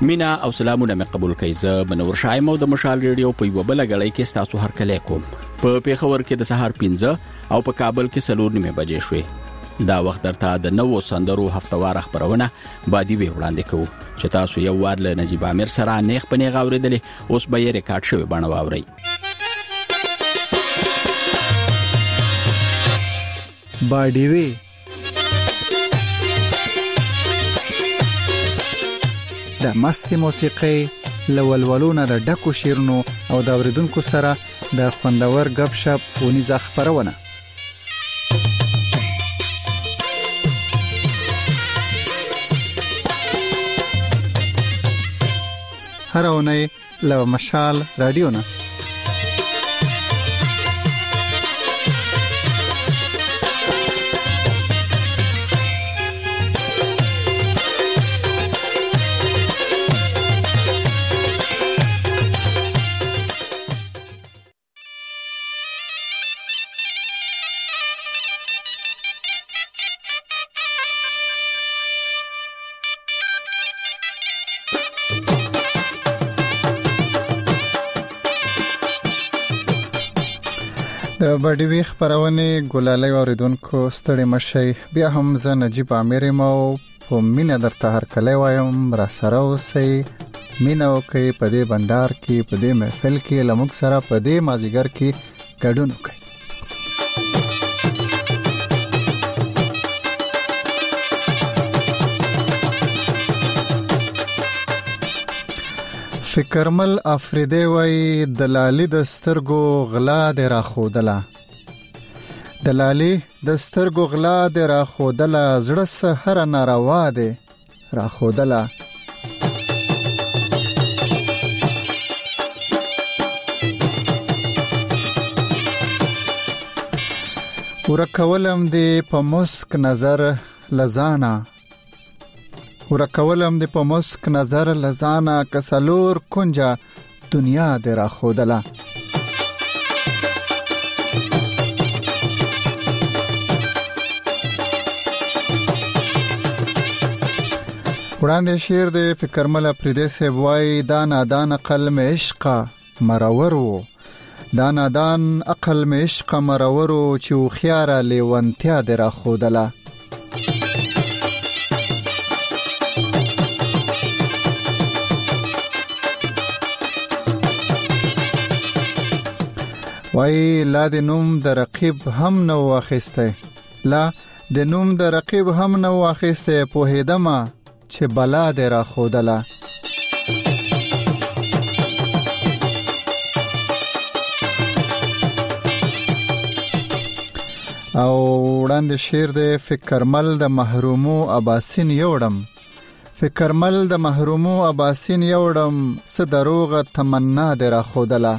مینا او سلامونه مې قبول کړئ. زه منور شایم او د مشال ریډیو په یو بل غړی کې تاسو هر کله کوم. په پیښور کې د سهار 15 او په کابل کې 4 بجې شوې. دا وخت درته د نوو سندرو هفتوار خبرونه بادي وی وړاندې کوو چې تاسو یو وار له نجیب امیر سره نیغ په نیغ اوریدلې، اوس به یې ریکارډ شوی بڼه واورئ. بادي وی د مستي موسیقي لولولونه د ډکو شیرونو او د اوریدونکو سره د خوندور غب شپ ونیزه خبرونه. هر اونۍ له مشال رادیو نه د بادي وی خبرونه ګلالي اوریدونکو ستړي مشي. بیا هم زه نجیب امیر مو په مینا درته هر کله وایم را سره اوسئ. مینا کوي په دې بندر کې، په دې محفل کې لمک سره په دې مازیګر کې ګډون کوي. فکرمل افریدی وای دلالی د سترګو غلا د راخودله، دلالی د سترګو غلا د راخودله، زړه سحر ناروا دی راخودله. ورکولم دی په مسک نظر لزانا، ورکولم دی په مسک نظر لزانا، کسلور کنجا دنیا دی را خودلا. وړاندې شعر دی فکرمل افریدی صاحب وای دا نادان عقل میں عشق مرورو، دا نادان عقل میں عشق مرورو، چې خيار لیوانتیا دی را خودلا. وای لا د نوم د رقیب هم نو واخسته، لا د نوم د رقیب هم نو واخسته، په هدما چې بلا د را خودله. او وړاندې شعر د فکرمل د محرومو اباسین یوړم، فکرمل د محرومو اباسین یوړم، څه دروغ تمنا د را خودله.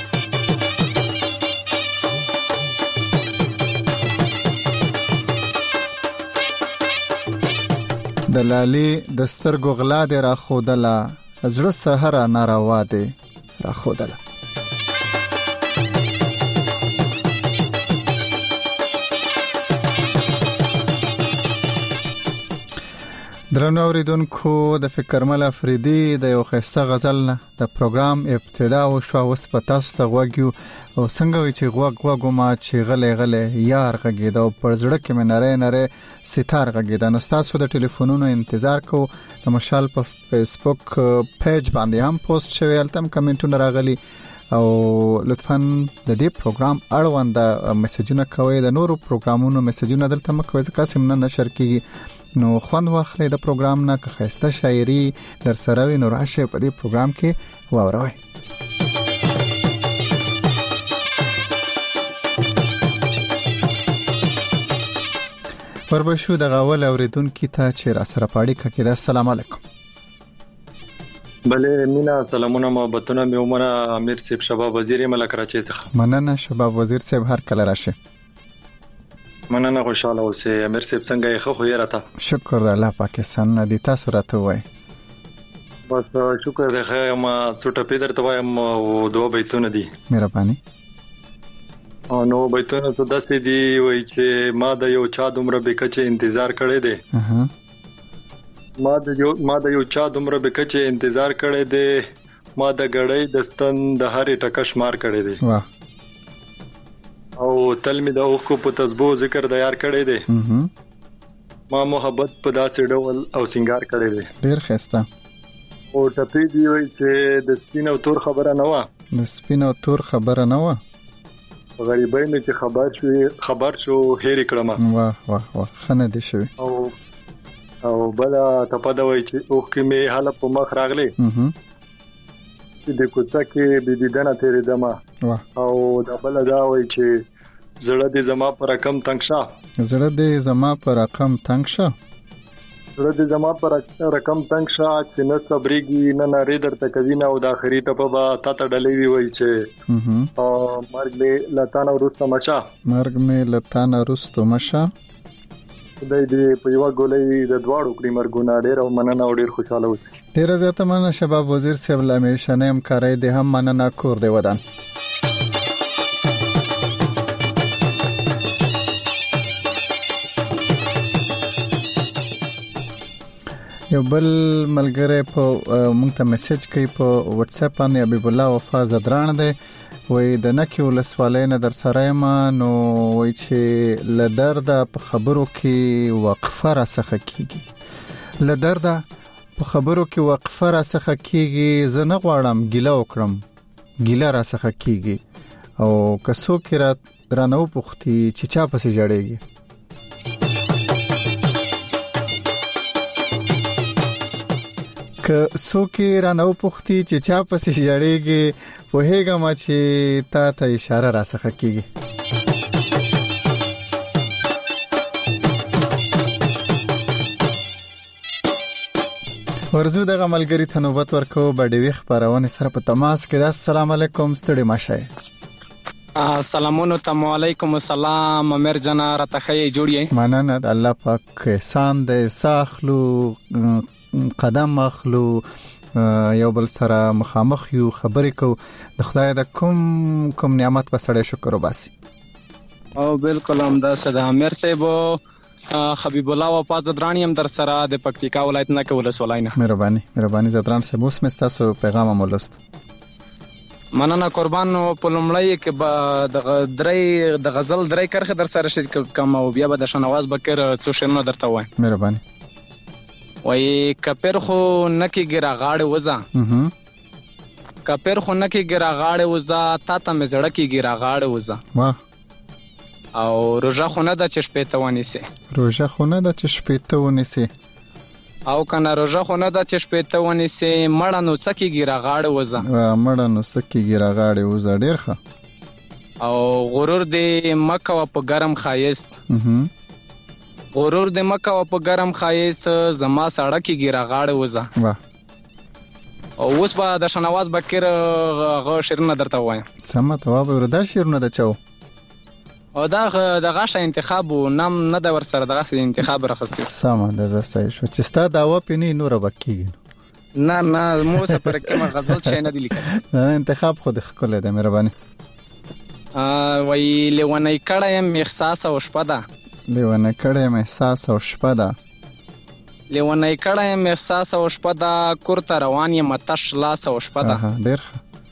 دلالی د سترګو غلا دی را خودله، زړه سحر ناروا دی را خودله. درنو اوریدونکو د فکرمل افریدی د یو خسته غزل نه د پروګرام ابتدا وشو. اوس په تاسو ته غوږیو او څنګه وی چې غوږ ما چې غلې یار غږید او پر زړه کې مې نری نری ستار غږید. نو تاسو د ټلیفونونو انتظار کو. د مشال په فیسبوک پیج باندې هم پوسټ شوی، التم کمنټونه راغلي او لطفاً د دې پروګرام اړوند میسجونه کوئ. د نورو پروګرامونو میسجونه دلته مکوئ ځکه سیمه نشر کیږي. نو خوند واخلئ د پروګرام نه، که خسته شاعري در سره وي نو راشه په دې پروګرام کې واوروئ. وربشو د غاول اوریدونکو ته چې را سره پاړی کړي. السلام علیکم. بله مینا سلامونه محبتونه مې عمره امیر صاحب شباب وزیر ملک راچې څخه. مننه شباب وزیر صاحب، هر کله راشه. مننه، خوشاله اوسئ. امیر صاحب څنګه یې؟ خو یې راته شکر د الله پاکستان نه دي. تاسو راته وای؟ بس شکر دی. خیر ما څوټه پیدر ته وایم او دوه بیتونه دي. مهرباني. نو بیتونه ته داسې دی وای چې ما د یو چا دومره بکچه انتظار کړی دی ما د یو چا دومره بکچې انتظار کړی دی، ما د غړې دستن د هرې ټکش مار کړی دی. واه. او تل می د اوخ په تسبو ذکر د یار کړی دی. ما محبت په داسې ډول او سنگار کړی دی. ډیر ښه. او ټپی دی وای چې د سپین او تور خبره نه و. د سپین او تور خبره نه و. غریبای مې چې خبر شو هېر کړم. واه واه واه، خنه دي شوی. او بل ته پد وای چې اوخ کې مې حاله په مخ راغلی. چې د کوڅه کې بيدینه تیرې دما. او د بل دا وای چې زړه دې زما پر رقم تنگ شه. زړه دې زما پر رقم تنگ شه. زړه دې زما پر رقم تنگ شه چې نه صبرېږي نه نری درته کوي نه. او د اخري ټپه به تا ته ډلې وي چې مرګ مې لتانه ورسته مشه. مرګ مې لتانه ورسته مشه. خدای دې په یو ګولې د دواړو کړي مرګونه. ډېر او مننه او ډېر خوشاله اوسئ. ډېر زیاته مننه شباب وزیر صاحب، همیشه نه همکاري دې هم مننه. کور دې ودان. یو بل ملګری په مونږ ته میسج کوي په واتس اپ باندې، حبیب الله وفا زدران دی. وای د نکی ولسوالۍ نه در سره ما نو وای چې لدرد په خبرو کې وقفه را څخه کیږي. لدرد په خبرو کې وقفه را څخه کیږي. زه نه غواړم ګیله وکړم، ګیله را څخه کیږي. او کسو کې را نو پختي چې چا پسې جړېږي. که څوک را نو پختي چې چا پسې جړېږي، په هغه ما چې تا ته اشاره را څخه کیږي. ورزو دغه ملګری ته نوبت ورکو. بډې خبرونه سره په تماس کې. السلام علیکم، ستړي ماشه. سلامونه تم علیکم السلام. امیر جنا راتخی جوړی. مننه، الله پاک احسان دې ساخلو قدم اخلو، یو بل سره مخامخ یو خبرې کو. د خدای د کوم نعمت په سره شکر وباسي. او بالکل هم دا صدا امیر صاحب حبیب الله وفا زدرانی هم در سره د پکتیکا ولایت نه کول سوالای نه. مهرباني زدران صاحب، اوس مې تاسو پیغام مولست. مننه قربان. په لومړی کې د غزل درې کرخه در سره شریک کوم او بیا به د شنواز بکر څو شنو درته وایم. مهرباني. وای کپر خو نکی ګرا غاړه وزا. کپر خو نکی ګرا غاړه وزا، تا ته مې زړه کې ګرا غاړه وزا. واه. او روزه خو نه د چشپېته ونیسه. روزه خو نه د چشپېته ونیسه. او کنه روزه خو نه د چشپېته ونیسه، مړه نو څکی ګرا غاړه وزا. مړه نو څکی ګرا غاړه وزا. ډېر ښه. او غرور دې مکه په ګرم خایست. غرور دې مکه په ګرم خایست، زما سړک کې ګرا غاړه وزا. واه. او اوس به د شنواز بکر غو شیرونه درته وایم. سم ته واب وردا شیرونه د چاو. او دا د غاښه انتخاب نام نه د ور سره د غاښه انتخاب راخسته. سم ده زسای شو چې ستا داوا پینې نور بکیږي. نه مو څه پر کې غزل شي نه دی لیکل. انتخاب خود خپل ده. مهرباني. وای لیونی کړه يم احساس او شپه ده. لیونی کړه يم احساس او شپه ده. لیونی کړه يم احساس او شپه ده، کورته روان یم تش لاس او شپه ده. ډېر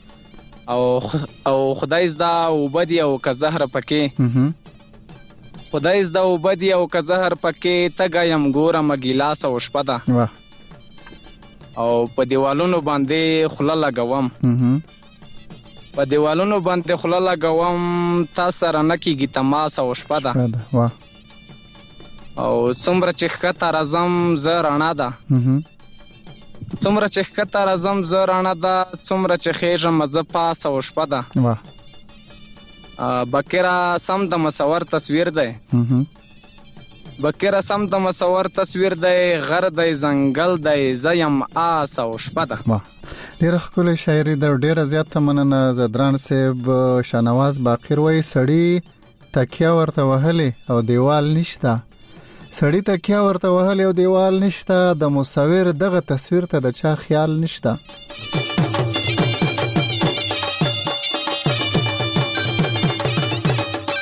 او خدای زدا وبدي او که زهر پکې. خدای زدا وبدي او که زهر پکې، تګایم ګورم ګیلاس او شپه ده. واه. او په دیوالونو باندې خله لګوم. په دیوالونو باندې خله لګوم، تا سره نکیږي تماس او شپه ده. واه. او څومره چې ښکته راځم زه رڼا ده. څومره چې ښکته راځم زه رڼا ده، څومره چې خېژم زه پاس او شپه ده. واه. بکره سم د مصور تصویر دی. بکره سم د مصور تصویر دی، غر دی ځنګل دی، زه یم آس او شپه ده. واه. ډېره ښکلې شاعري ده. ډېره زیاته مننه زدران صاحب. شنواز باقر وایي سړی تکیه ورته وهلې او دیوال نشته. سړی تکیه ورته وهلې او دیوال نشته، د مصور دغه تصویر ته د چا خیال نشته.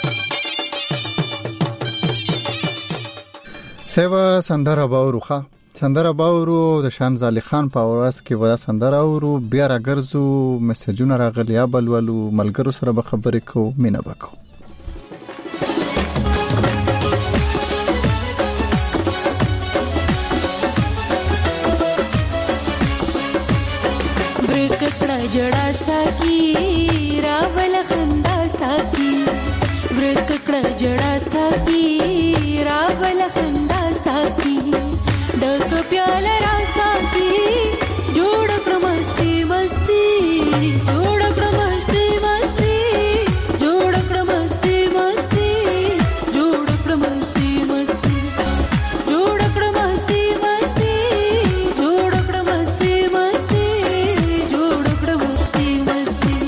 سیوا سندره باوروخه سندره باورو د شان زالی خان په اواز کې ودا سندره اورو بیا راګرځو میسجونه راغلي ابلولو ملګرو سره به خبرې کوو مینه وکړو. برککړه جړا ساکی راول خندا ساکی برککړه جړا ساکی راول خندا ساکی ډک پیاله را ساکی جوړ کړه مستی مستی جوړ کړه مستی مستی جوړ کړه مستی مستی جوړ کړه مستی مستی جوړ کړه مستی مستی جوړ کړه مستی مستی جوړ کړه مستی مستی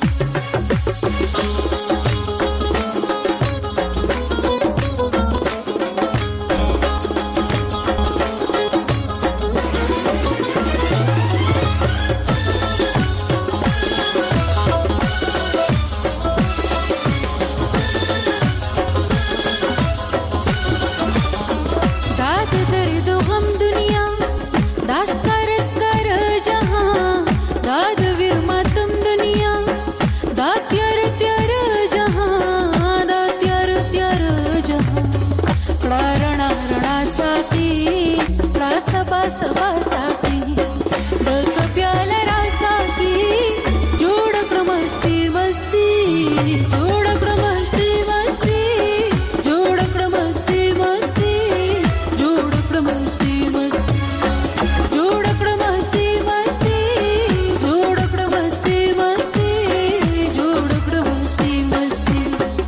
सबा सबा साकी डक प्याला रा साकी जोड़ कर मस्ती मस्ती जोड़ कर मस्ती मस्ती जोड़ कर मस्ती मस्ती जोड़ कर मस्ती मस्ती जोड़ कर मस्ती मस्ती जोड़ कर मस्ती मस्ती जोड़ कर मस्ती मस्ती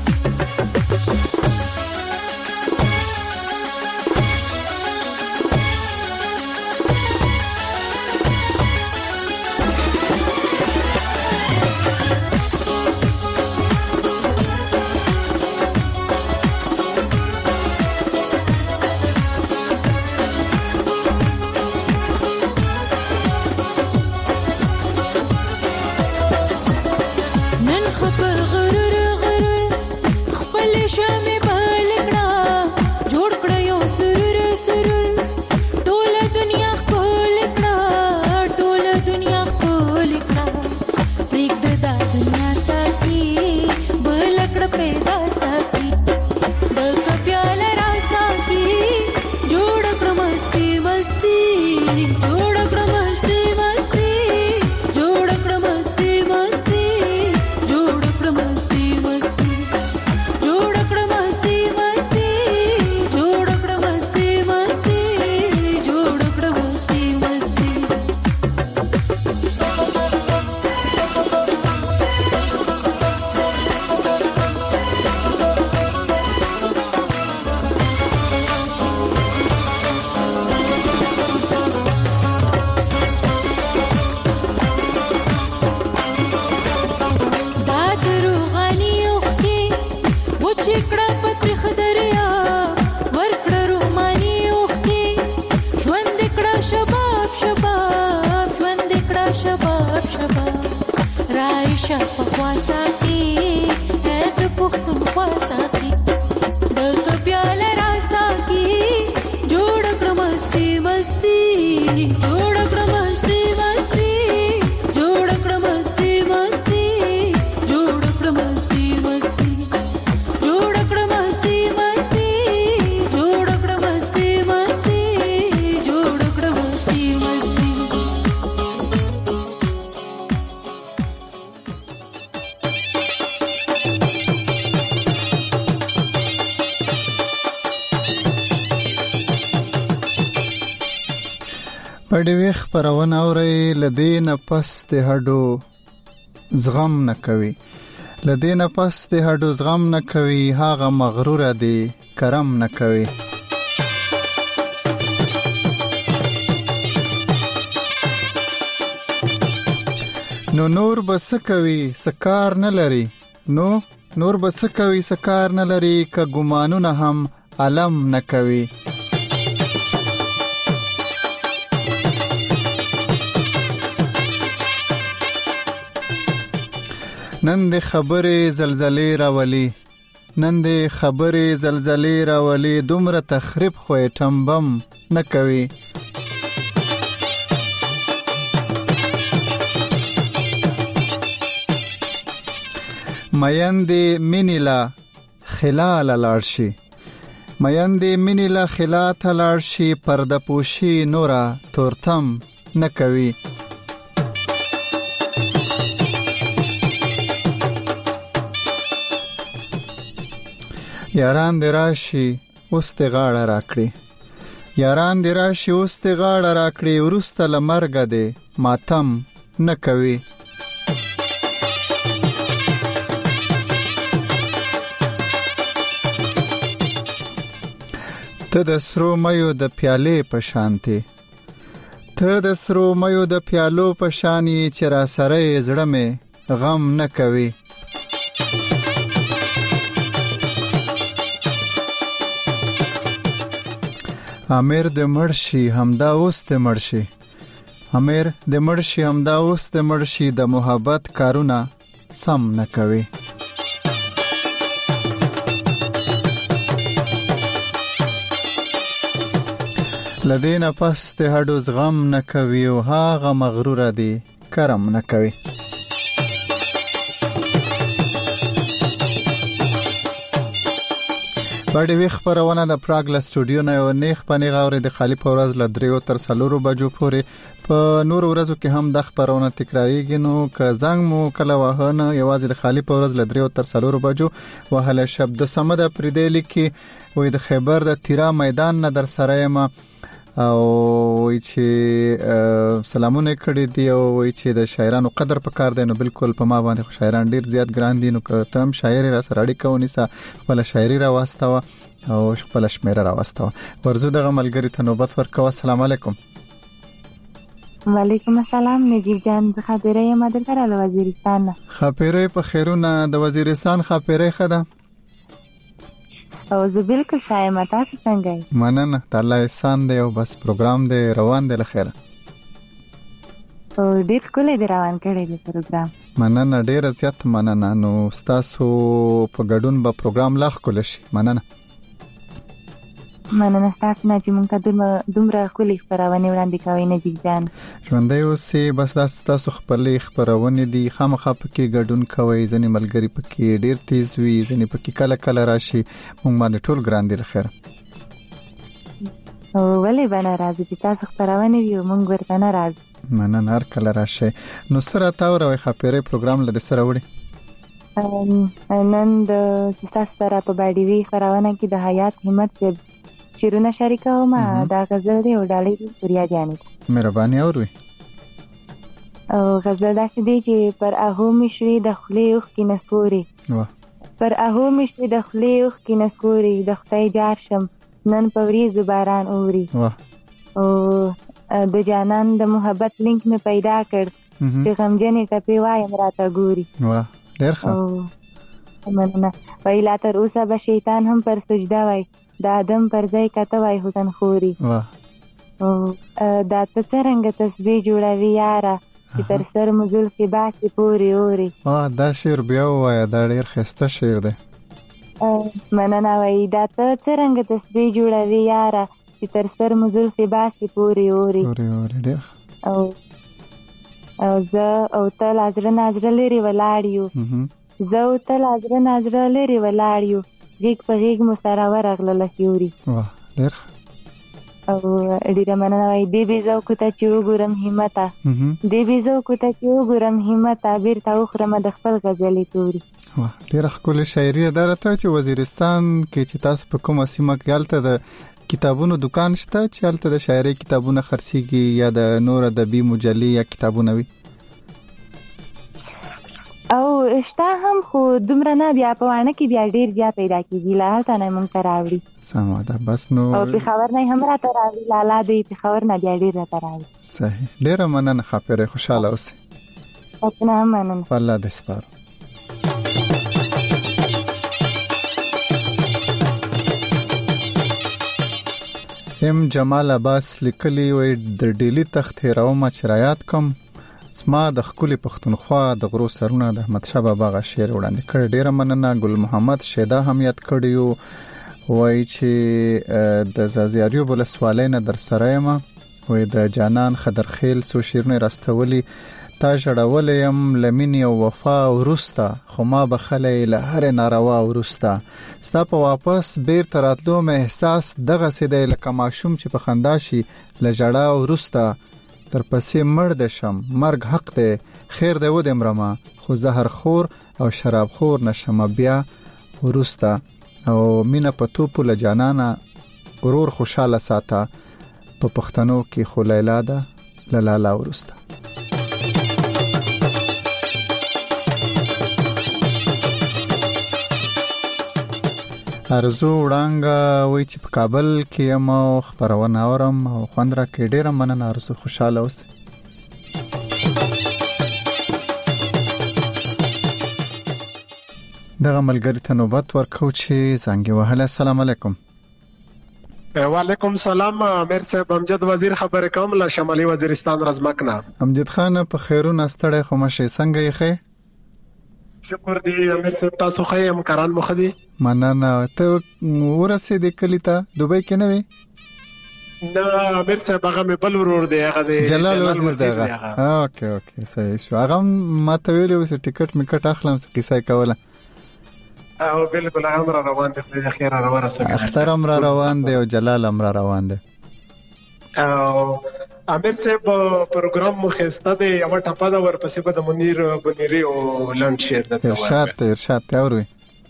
پړې ویخ پرونه اوري لدین پس د هډو زغم نه کوي لدین پس د هډو زغم نه کوي هاغه مغرور دی کرم نه کوي نو نور بس کوي سکار نه لري نور بس کوي سکار نه لري ک ګمانونه هم علم نه کوي نن د خبرې زلزلې راولي نن د خبرې زلزلې راولي دومره تخریب خو ټمبم نه کوي مېندې مینې لا خلال لاړ شي مېندې مینې لا خلال ته لاړ شي پرده پوشي نورا تورتم نه کوي یاران دې راشي اوس دې غاړه راکړي یاران دې راشي اوس دې غاړه راکړي وروسته له مرګه دې ماتم نه کوي ته د سرو مېو د پیالې په شانته ته د سرو مېو د پیالو په شانی چې را سره زړه مې غم نه کوي امیر د مرشي همدا اوس د مرشي امیر د مرشي همدا اوس د مرشي د محبت کارونه سم نه کوي لدین پس ته هډو زغم نه کوي او هغه مغرور دی کرم نه کوي باندې وی خبرونه د پراګ له سټوډیو نه یو نیخ پنی غوړې د خالی پورز ل 3 تر 4 بجو پورې په نور ورځو کې هم د خبرونه تکراریږي نو که زنګ مو کله وهنه یوازې د خالی پورز ل 3 تر 4 بجو وهله شبد سمد پردې لیکي وې د خیبر د تیرا میدان نه در سره ما او وی چې سلامونه کړی دی او وی چې د شاعرانو قدر پکار دی نو بالکل په ما باندې شاعران ډیر زیات ګران دي نو که تم شاعر را سره اړیکه ونیسه بل شاعري را واستوه او خپل شمیره را واستوه ورزو دغه ملګری ته نوبت ورکوه السلام علیکم وعلیکم السلام نجیب جان خبرې یم د وزیرستان خبرې په خیرونه د وزیرستان خبرې خده او زه بالکل شایم تاسو څنګه یې مننه تعالی احسان دی او بس پروګرام دی روان دی لخيره او ډیر کولې دی روان کړی دی پروګرام مننه ډیر زیات مننه نو تاسو په ګډون به پروګرام لاخ کول شي مننه تاسو نه چې مونږ دومره کولې خبرونه وړاندې کوي نجیب جان ژوندۍ اوسې بس تاسو خپل خبرونه دي خامخا پکې ګډون کوي ځنې ملګری پکې ډیر تیز وي ځنې پکې کله کله راشي مونږ باندې ټول ګران دي لخير او ولې باندې راځي چې تاسو خبرونه وي مونږ ورته نه راځي مننه هر کله راشي نو سره تاور او خبرې پروګرام لده سره وړي نن د تاسو سره په باندې وی خبرونه کې د حیات همت شیرونه شریکه ما دا غزل دی او ډالۍ سوریا جانې مهرباني اوري او غزل دا چې دی چې پر اهو مشري د خلی اوخ کې نسوري پر اهو مشري د خلی اوخ کې نسوري د خدای جار شم نن پوري زباران اوري او د جانان د محبت لینک می پیدا کړ چې غمجنې ټپې وایم راته ګوري واه ډېر ښه مننه ویلا تر اوسه به شیطان هم پر سجده وای د ادم پر ځای کته وای حسن خوري واه او دا څنګه تسبیح جوړوي یاره چې تر سر مزل کې باسي پوري اوري دا شعر بیا وای دا ډېر خسته شعر دی مننه وای دا څنګه تسبیح جوړوي یاره چې تر سر مزل کې باسي پوري اوري ډېر او زه او ته لازره نازره لري ولاړیو زه او ته لازره نازره لري ولاړیو غیږ په غیږ مو سره ورغله لکیوري واه ډېر او ډیره مننه وای دی به زه کوته چې وګورم همتا دی به زه کوته چې وګورم همتا بیرته وخرم د خپل غزلې توري واه ډېر ښکلې شاعري درته چې وزیرستان کې چې تاسو په کومه سیمه کې حالت د کتابونو دکان شته چې حالت د شاعري کتابونه خرڅيږي یا د نور ادبي مجلې یا کتابونه وي او اشته هم خو دومره نه بیا په وانه کې بیا ډیر بیا پیدا کیږي لا ته نه مونږ تراوړي سم ده بس نو او په خبر نه هم را تراوړي لالا دې په خبر نه بیا ډیر را تراوړي صحیح ډیر مننه خبره خوشاله اوسې اپنا مننه والله دې سپارو جمال عباس لیکلی وي د ډیلی تخت هراومه چرایات کوم سما د خپل پښتونخوا د غرو سرونه د احمد شاه بابا غ شعر وړاندې کړ ډیره مننه ګل محمد شیدا هم یاد کړیو وای چې د زازیاریو بل سوالینه در سره ما وای د جانان خضرخیل سو شیرونه راستولي تا جړولم لمینی او وفا ورستا خو ما بخلې له هر ناروا ورستا ستا په واپس بیر تراتلو مې احساس دغه سیده لکه ماشوم چې په خندا شي له جړا ورستا تر پسې مړ د شم مرګ حق دی خیر دی و دې مرما خو زهر خور او شراب خور نشم بیا ورستا او مینا په توپو له جانانا ورور خوشاله ساته په پښتنو کې خو لیلا ده لالا ورستا ارزو وړانګه وای چې په کابل کې یم خبرونه اورم او خوندره کې ډیره مننه ارزو خوشاله اوسئ دغه ملګری ته نوبت ورکو چې زنګ وهله. السلام علیکم. وعلیکم السلام. امیر صاحب امجد وزیر خبرې کوم له شمالي وزیرستان رزمکنه. امجد خان په خیرونه ستړی خو مشه څنګه یې خې؟ شکر دی امیر صاحب تاسو خې امکاران مخدي. مننه. ته ورسېدې کلی ته دوبۍ کې نه وې؟ نه امیر صاحب هغه مې بل ورور دی هغه دی جلال وزیر دی. اوکې صحیح شو. هغه ما ته ویلو چې ټیکټ میکټ اخلم څه قصه کوله. او بالکل امر روان دی خو خیر روان سره اختر امر روان دی او جلال امر روان دی. او امیر صاحب پروګرام مخسته دی یو ټپه دا ورپسې به د منیر بنيري او لند شیر د ارشاد اوري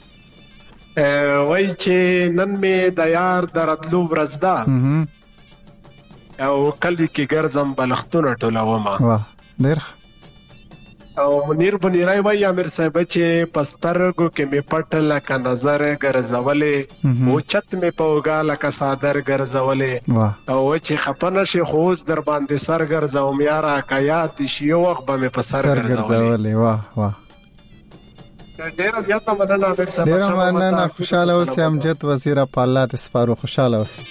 وای چې نن می د یار درتلو ورځدا او کلی کې ګرځم بلختونه ټولوما. واه ډیر. او منیر بنيري وای امیر صاحب چې پسترګو کې می پټ لکه نظر ګرځولې او چت می پوغا لکه صادر ګرځولې او چې خپنه شي خوز در باندې سر ګرځوم یارا کایات شي وخت به می په سر ګرځولې. واه ډیر زیاته مننه امیر صاحب. ډیر مننه. خوشاله اوسئ امجد وزیر په الله د سپارو. خوشاله اوسئ.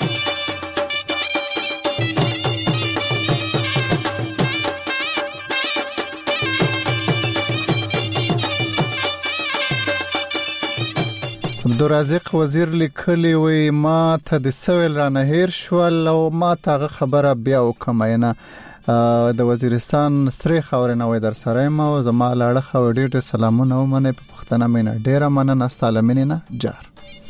عبدالرزاق وزیر لیکلی وی ما ته د سویل را نهیر شول او ما ته خبره بیا وکمینه د وزیرستان سری خاورنه وای در سره ما او زما لاړه خو ډېر سلامونه ومنه په پښتنه مینه ډیره مننه ستاله مینه جار.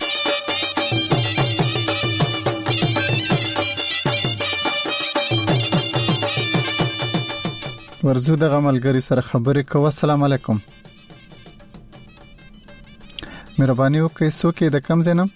ورزو د غملګری سره خبرې کوه. السلام علیکم. مهرباني وکړئ څوک د کم زینم؟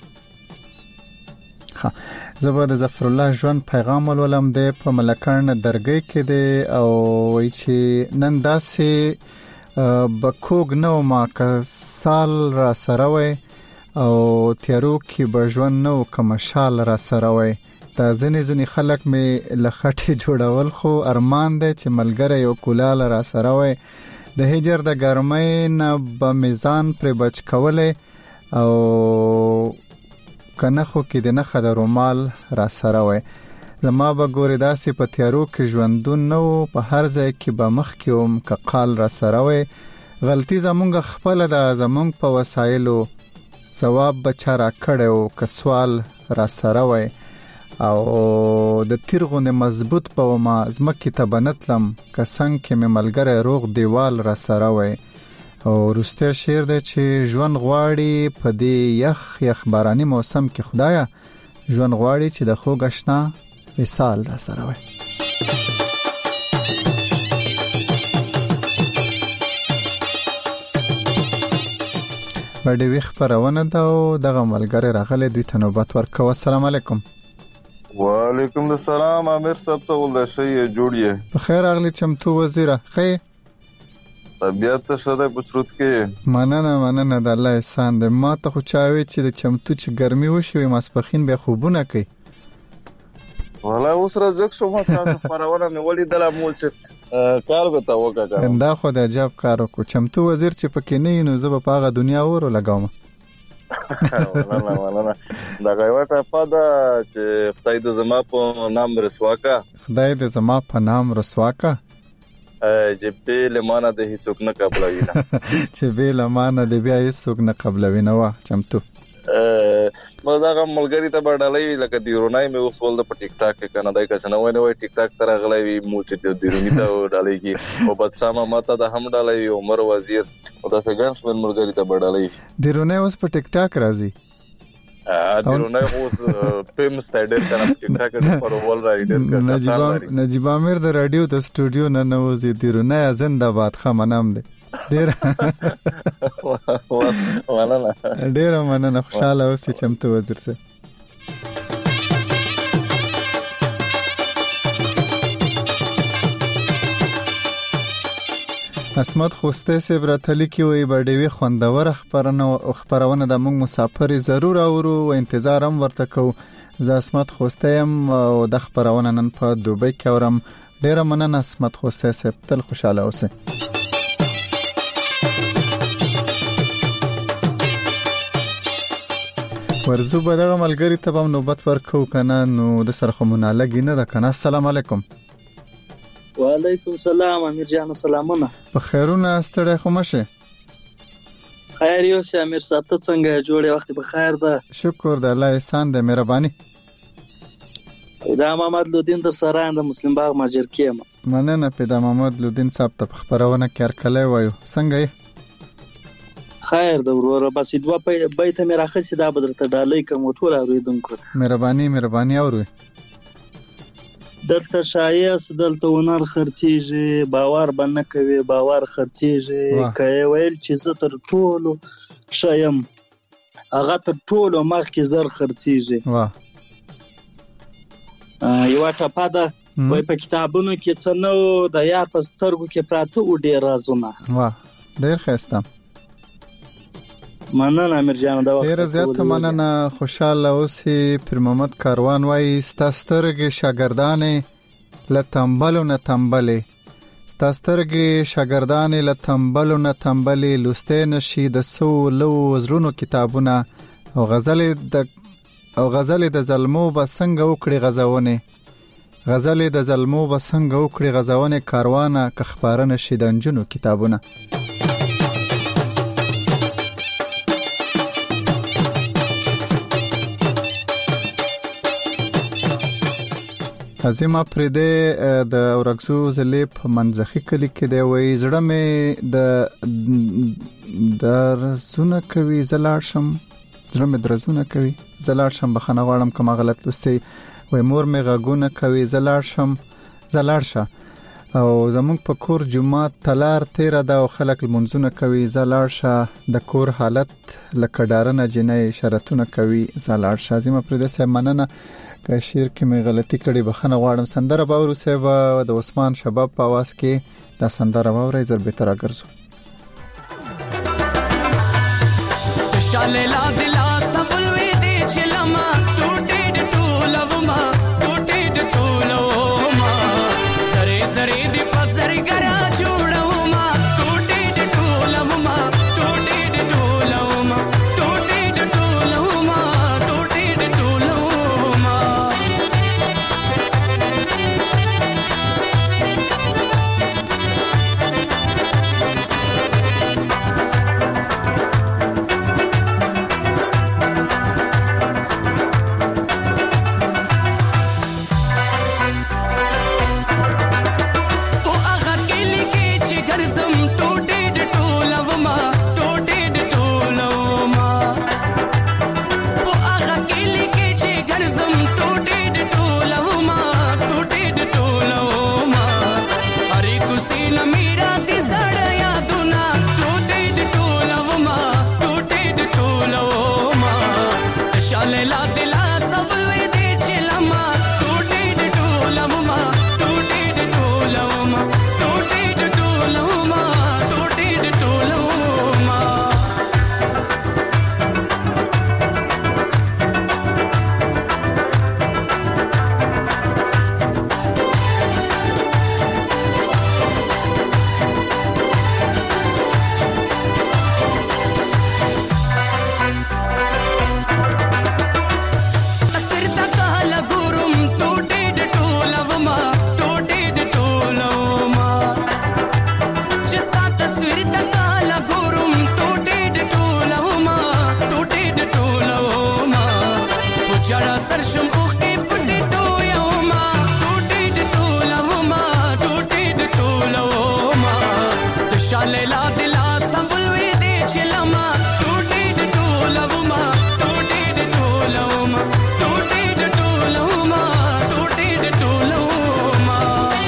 ها زبر د ظفر الله ژوند پیغام ولولم د په ملکان درګي کې دی او وی چې نن داسې بکوګ نو ما ک سال را سره وي او تیارو کې بژوند نو کوم شال را سره وي. دا ځنې خلک می لخټي جوړول خو ارمان دی چې ملګری یو کولال را سره وي. د هجر د ګرمۍ نه به میزان پر بچ کوله او کنه خو کې د نخ د رومال را سره وي. زما به ګوري داسې په تیارو کې ژوندون نو په هر ځای کې به مخ کې هم کقال را سره وي. غلطي زمونږ خپل د زمونږ په وسایلو ثواب بچاره کړو که سوال را سره وي او د تیرغونه مضبوط په ما زمکه ته بنتلم که څنګه کې ملګری روغ دیوال را سره وي. او روسته شعر دی چې ژوند غواړي په دې یخ باراني موسم کې خدایا ژوند غواړي چې د خوږ آشنا وصال را سره وي. باندې ویخ پرونه دا او دغه ملګری راغله دوی ته نوبت ورکو. السلام علیکم. وعلیکم السلام امیر صاحب څه ول شي جوړیه بخیر اغلی چمتو وزیره خې طبیعت شته پښتروت کې مننه د الله احسان دې ما ته خو چاوي چې د چمتو چې ګرمي وشي ماسپخین به خوبونه کوي والله اوس راځک شو ما تاسو پرونه مې ولې دلا مول چې کار وتا وکړه دا خو د عجب کارو کو چمتو وزیر چې پکې نه نو زه په هغه دنیا ورو لګاوم نه دا غوړه پاده چې خدای دې زما په نام رسواکا خدای دې زما په نام رسواکا چې به لمانه د هیڅوک نه قبلوي نه چې به لمانه د بیا هیڅوک نه قبلوي نه وا چمتو مزه ملګری ته بډالې لکه دیرونای مې اوس ول د ټیک ټاک کې کنه دای کس نه وای ټیک ټاک تر غلې وی مو چې دیرونی ته ډالې کی او بادشاہ ماته د هم ډالې عمر وزیر او د سګنس من ملګری ته بډالې دیرونای اوس په ټیک ټاک راځي دیرونای اوس فیم سټایډر کنه ټیک ټاک پر ول رائډر کنه نجیب عامر د رادیو د سټوډیو نه نوځي دیرونای زنده‌باد خمنام دی ډیر مننه خوشاله اوسې چمتو وزیر سره اسمت خوسته سه براتلی کی وی بډېوي خوندور خبرونه د موږ مسافر ضرور اورو او انتظار هم ورته کو ز اسمت خوسته هم او د خبرونه نن په دوبۍ کې اورم ډیر مننه اسمت خوسته سه تل خوشاله اوسه ورزو بدغه ملګری ته هم نوبت ورکو کنه نو د سرخمونه لګی نه د کنه السلام علیکم وعلیکم السلام امیر جان سلامونه په خیرونه ستړی خو مشه خیر یو سي امیر صاحب ته څنګه جوړه وخت په خیر ده شکر د الله احسان د مهرباني دا محمد لودین در سره د مسلم باغ ماجر کېم مننه پیدا محمد لودین صاحب ته خبرونه کړکلې وایو څنګه خیر د وروره بس دوه بیت مې راخسي دا بدرته ډالۍ کوم ټول اوریدونکو مهرباني اوري دلته شایس دلته ونر خرڅیږي باور باندې کوي باور خرڅیږي کوي ویل چې زه تر ټولو شایم هغه تر ټولو مخکې زر خرڅیږي یو ټاپه ده وای په کتابونو کې څه نو د یار په سترګو کې پراته و ډیر رازونه ډیر ښه مننه امیر جان دا ډیر زیات مننه خوشاله اوسې پیر محمد کاروان وای ستاسترګې شاګردانې لتمبلو نه تمبلې ستاسترګې شاګردانې لتمبلو نه تمبلې لوستې نشي د سو لو وزرونو کتابونه او غزل د زلمو بسنګ وکړي غزونه کاروانه که خبرنه شي د انجونو کتابونه عظیم افریده د اورکسو زلیب منځخي کلی کې دی وای زړه مې د درزونه کوي زلاړشم بخنه غواړم کوم غلط لوستي وای مور مې غاګونه کوي زلاړشه او زمونږ په کور جمعه تلار 13 دا خلک منځونه کوي زلاړشه د کور حالت لکه ډارنه جنې شرطونه کوي زلاړشه عظیم افریده سه مننه که شعر کې مې غلطي کړې بخنه غواړم سندره باور صاحب د عثمان شباب په आवाज کې دا سندره باور زر به تر اگرزو شاله لا دلا سبلوي دي چلما ټوټې ټولوما ټوټې ټولوما سره سره دي پسر ګرا جوړوما ټوټې ټولوما ټوټې ټولوما ټوټې ټولوما ټوټې ټولوما سر شم اوخ کې پټې ټو یوما ټوټې د ټولوما ټوټې د ټولوما د شاله لا دلا سمبل وې دې چلما ټوټې د ټولوما ټوټې د ټولوما ټوټې د ټولوما ټوټې د ټولوما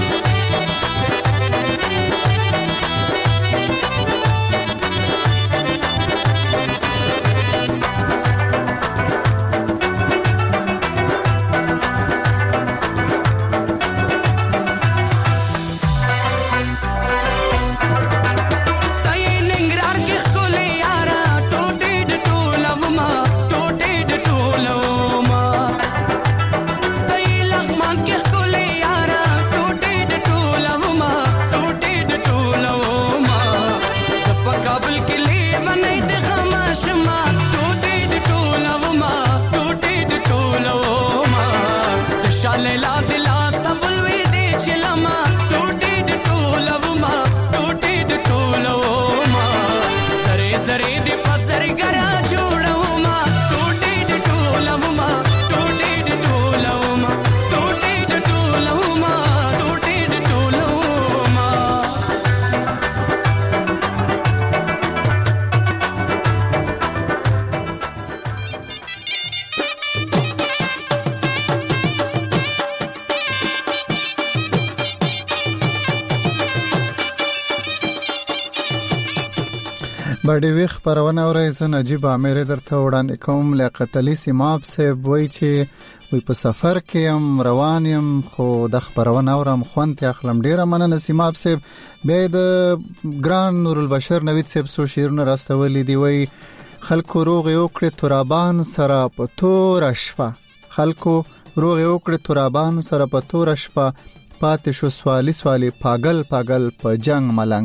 شاله لا دلا سمبل وې دې چلما ټوټې د ټولوما ټوټې د ټولوما سره سره دې پسر ګرا جوړوما ټوټې د ټولوما ټوټې د ټولوما ټوټې د ټولوما ټوټې د ټولوما باډي ویخ پرونه اورې نجیب عامر درته وړاندې کوم لیاقت علي سیماب صاحب وایي چې وي په سفر کې هم روان یم خو د خبرونه اورم خوند اخلم ډیره مننه سیماب صاحب به د ګران نور البشر نوید صاحب سو شیرونه راستولې دی وایي خلکو روغ یو کړ ترابان سره په تور شپه خلکو روغ یو کړ ترابان سره په تور شپه پاتې شو سوالی سوالی پاگل پاگل په جنگ ملنګ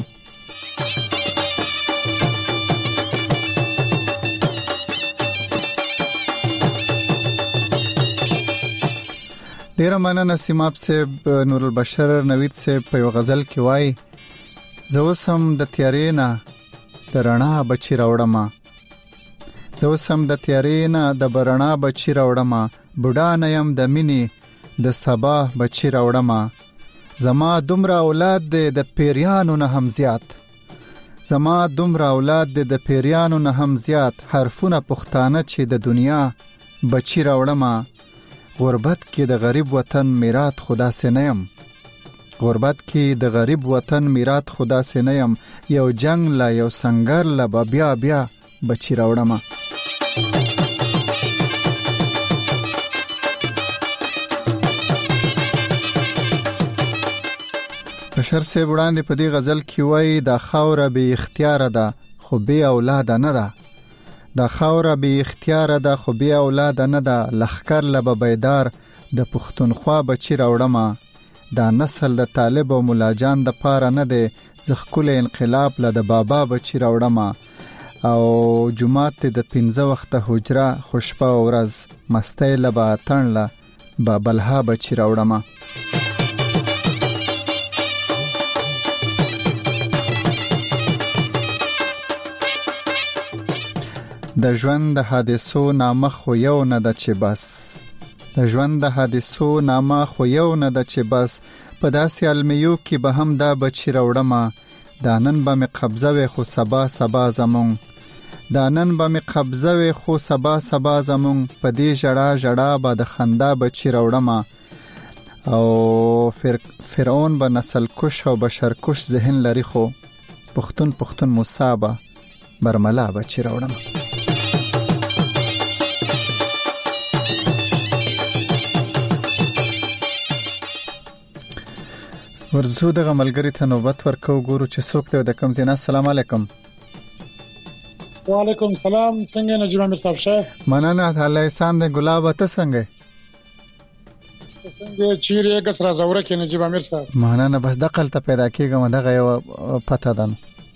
ډیره مننه سیماب صاحب نور البشر نوید صاحب په یو غزل کې وایي زه وسم د تیارې نه د رڼا بچی راوړم زه وسم د تیارې نه د رڼا بچی راوړم بوډا نه يم د مینې د سبا بچی راوړم زما دومره اولاد د پیریانو نه هم زیات زما دومره اولاد د پیریانو نه هم زیات حرفونه پښتانه چې د دنیا بچی راوړم غربت کې د غریب وطن میراث خدا سينم غربت کې د غریب وطن میراث خدا سينم یو جنگ لا یو سنگر لا بیا بیا بچی راوړم بشر سه وړاندې په دې غزل کې وایي دا خاوره به اختیار ده خو به اولاد نه ده دا خاوره به اختیار ده خو به اولاد نه ده لخر لبه بیدار د پښتونخوا بچی راوړم دا نسل د طالب او ملاجان د پاره نه ده زخکول انقلاب له د بابا بچی راوړم او جمعات د 15 وخته حجره خوشپه ورځ مستی لبه تنله بابلها بچی راوړم د ژوند د حادثو نامه خو یو نه د چې بس د ژوند د حادثو نامه خو یو نه د چې بس په داسې المیو کې به هم دا بچی راوړم دانن به می قبضه وي خو سبا سبا زمون دانن به می قبضه وي خو سبا سبا زمون په دې جړه جړه به د خندا بچی راوړم او فرعون به نسل کش او بشر کش ذهن لري خو پختون مصابه برملا بچی راوړم ورزو دغه ملګری ته نوبت ورکو ګورو چې څوک ته د کم زینا. السلام علیکم. وعلیکم السلام. څنګه نجیب امیر صاحب شه؟ مننه الله احسان دې ګلاب ته څنګه چیرې کثر زوره کې نجیب امیر صاحب؟ مننه بس دقل ته پیدا کیږم دغه یو پته ده.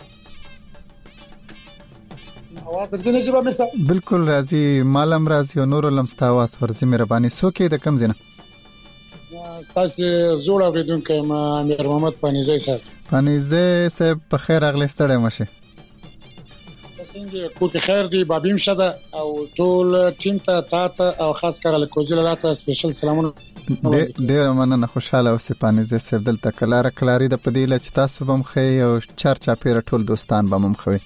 بالکل راځي مالم راځي او نور لمستا واس ورزي مهرباني سوکې د کم زینا. تاسو زوړ اوریدونکو ما امیر محمد پانیزی صاحب. پانیزی صاحب په خیر اغلی ستړی مشه. څنګه کو کې خیر دی بابیم شده او ټول ټیم ته او خاص کر له کوجل راته سپیشل سلامونه ډیر مننه خوشاله اوسې پانیزه سیف دلته کلاری د پدیله چې تاسو بم خي او چار چاپیره ټول دوستان بم خوي